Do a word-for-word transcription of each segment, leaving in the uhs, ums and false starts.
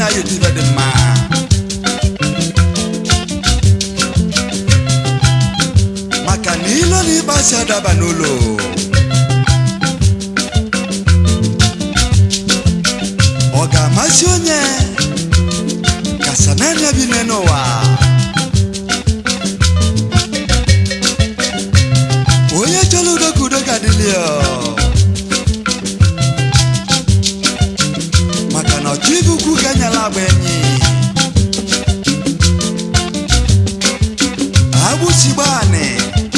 you diva de ma Makanilo ni basa da banolo Oga masionye Kasananya binenowa Oye choludo kudo kadilio Makana chibu kuganya la benyi Abu sibane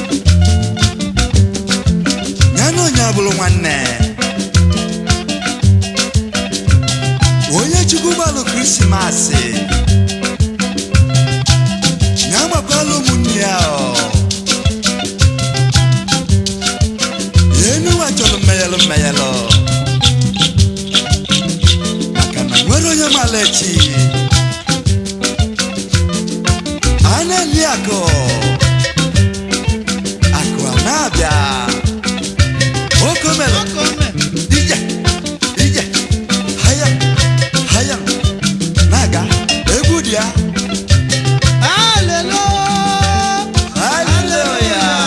Nyano nyabulu mwane Oye chukubalo Christmas Nyama kwalo munyao Yenu wacholo meyelo meyelo Akana nwero nyamalechi Ane liako Ako anabia Okomelo Ije Ije Haya Haya Naga Egudia Hallelujah Hallelujah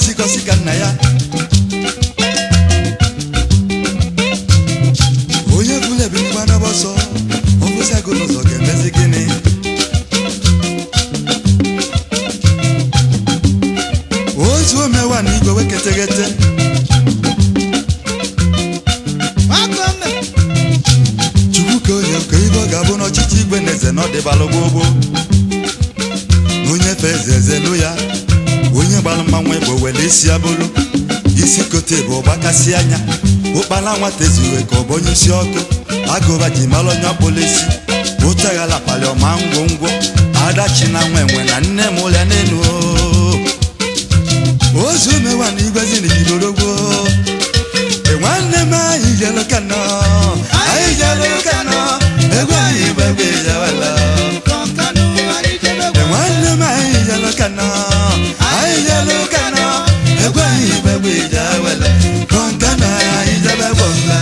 sikosika na ya onye bule bi ngwa na boso obusa gono zo ke mezigini ozu mewa ni igwe weketegete Akome chukwuko onye ko ibo gabụ n'ọchịchị igwe n'eze n'ọdịbalụ gbogbo onye feze ezelu ya onye gbalụ mmanwụ ebo wele isi abụrụ isi kote bụ ọgbakasị anya ụkpala nwata eziwe ka ọ bụ onye isi ọkụ agụba ji malụ onye ọkpụlesi ụtaghala palị ọma ngwongwo adachi na nwa enwe na nne m ụlịa n'elu ozu mewa na igwezi na igidorogbo nwanne m anyị jelu kanọ anyị jelu kanọ egwe anyị igbe egbe ijewela Konkanu anyị jebe nwanne m anyị jelu kanọ anyị jelu kanọ egwe anyị igbe egbe ijewela kọnkana anyị jebe gbọmba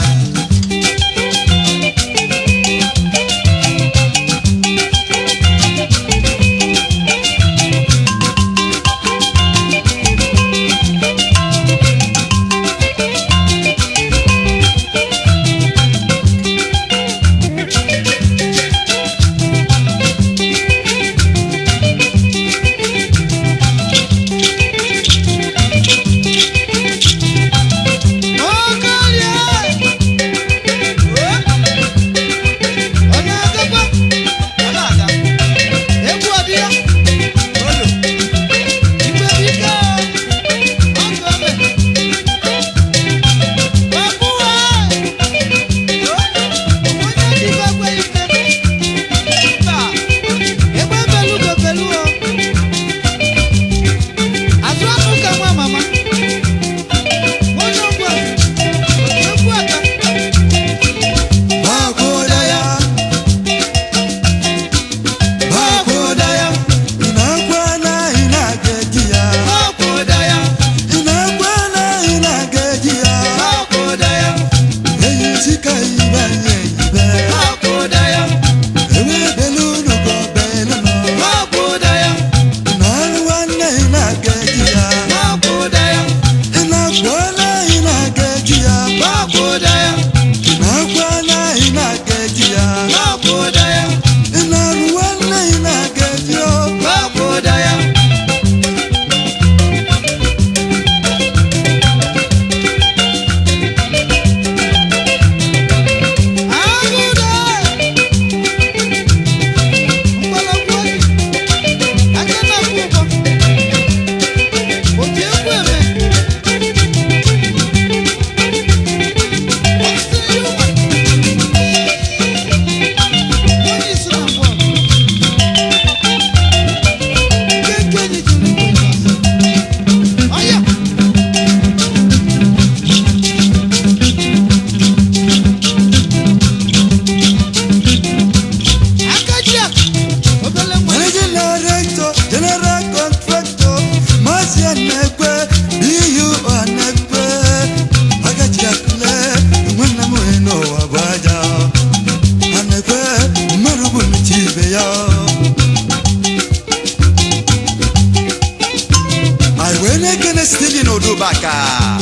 Odubaka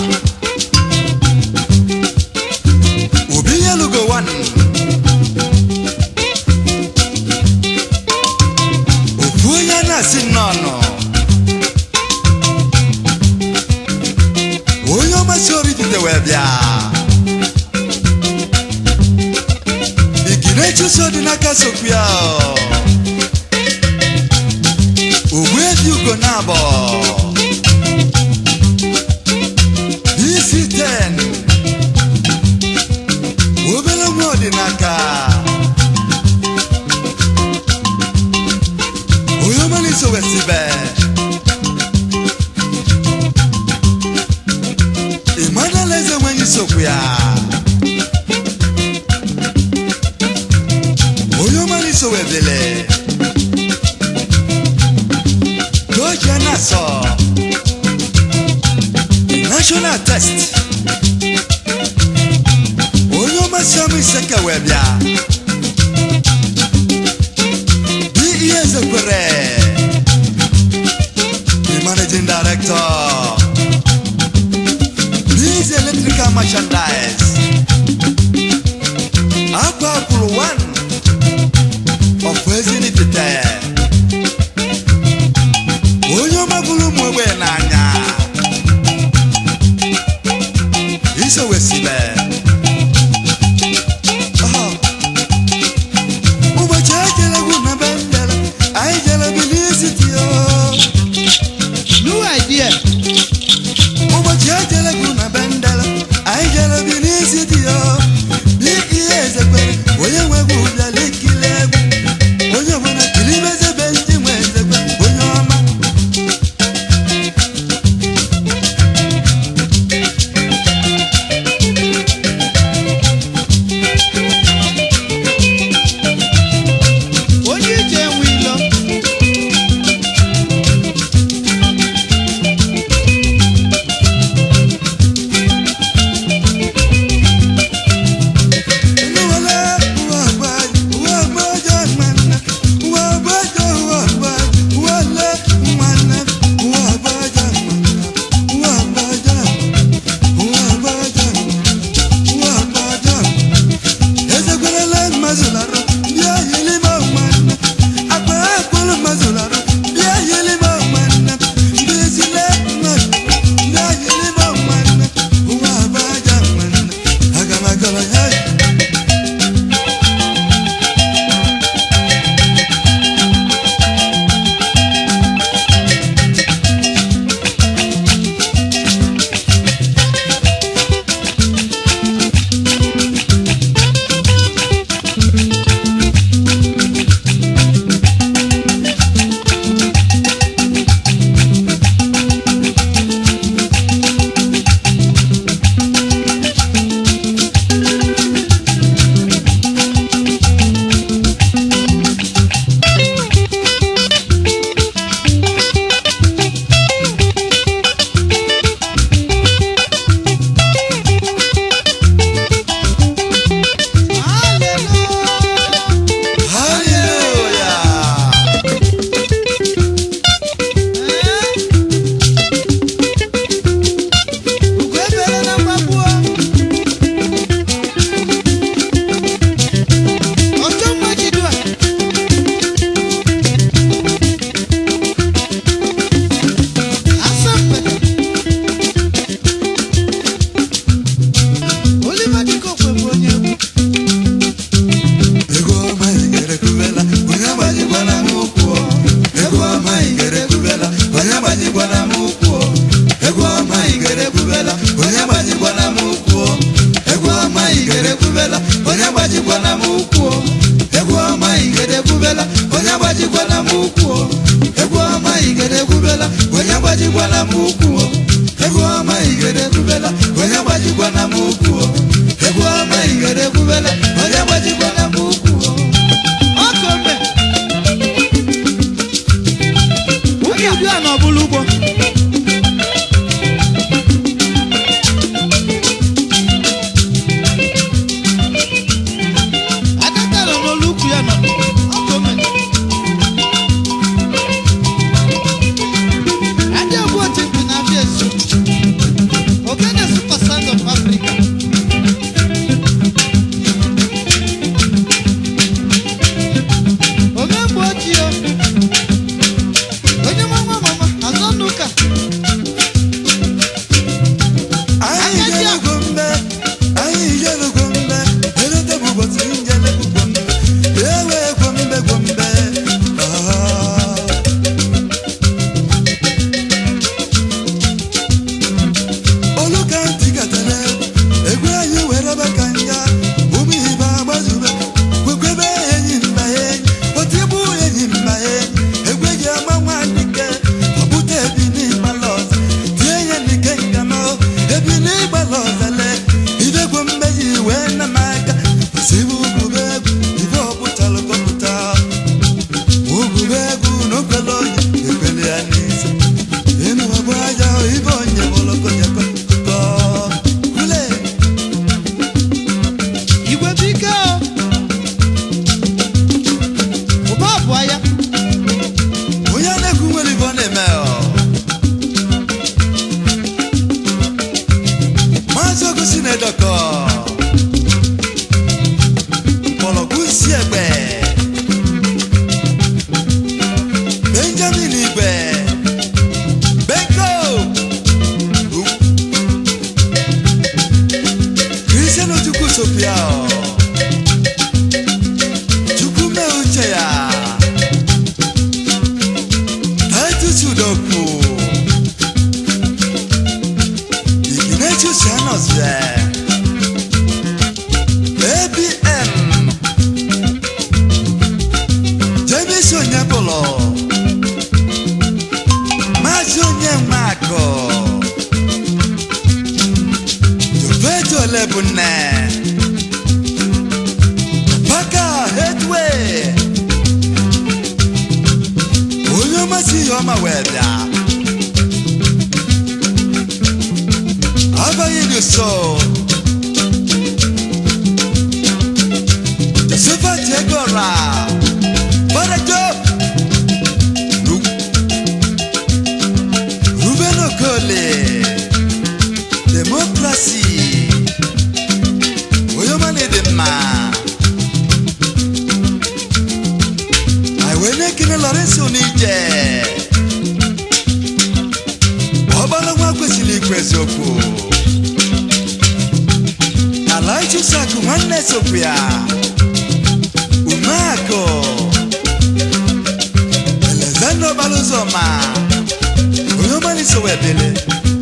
Obi Yalugo one Ofuya na sinono Oyo masori tite webia Iginechu sodi na kasopia Owe diugo nabo ten Obela mwodi naka Oyo maniso wesibe Imana leze mwenye sokuya Oyo maniso webele Doja naso National test Oyo masami seka webia D E S Kwere The managing director merchandise. Aqua Pool One of Wezinitite. Onyo mabulu mwewe nanya. Iso wesibe. Oh. Uba chakela guna bandela. I jala bilisiti yo. New idea. Uba chakela guna bandela. I jala bilisiti yo. Liki eze kwere. Oye wegu ubya liki legu. Oye wana kilimeze benti mweze kwe. Oye wama. Onye ije nwilo. Super Sons of Africa. bunne Baka headway Oyo masi yo maweda Abaye de so Sefa tegora Barajo Ruben Okole Democracy Oyomane de ma Aiwene kine Lorenzo nije Obala mwa kwesili kwezoku Alaichu saku mwane sopia Umako Elezano baluzoma Oyomane sowebele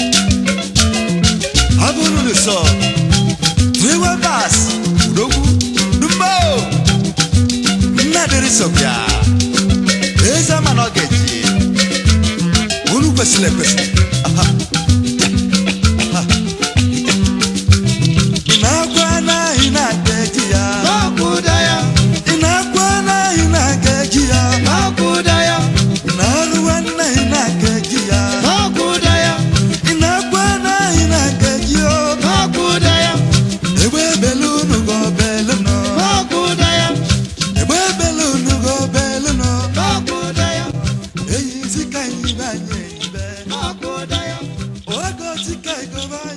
Abunu luso Triwa bas Udogu Dumbo Nadiri sopia Eza manogeji Ulu kwesile kwesile Aha Aha Inakwana inakejia Makudaya, Inakwana inakejia makudaya, Inaruwana inakejia makudaya, Inakwana inakejia makudaya, Ewe belunu go beluno makudaya, Ewe belunu go beluno makudaya, Eyi zika ibanye ibe makudaya. Ogo zika igoba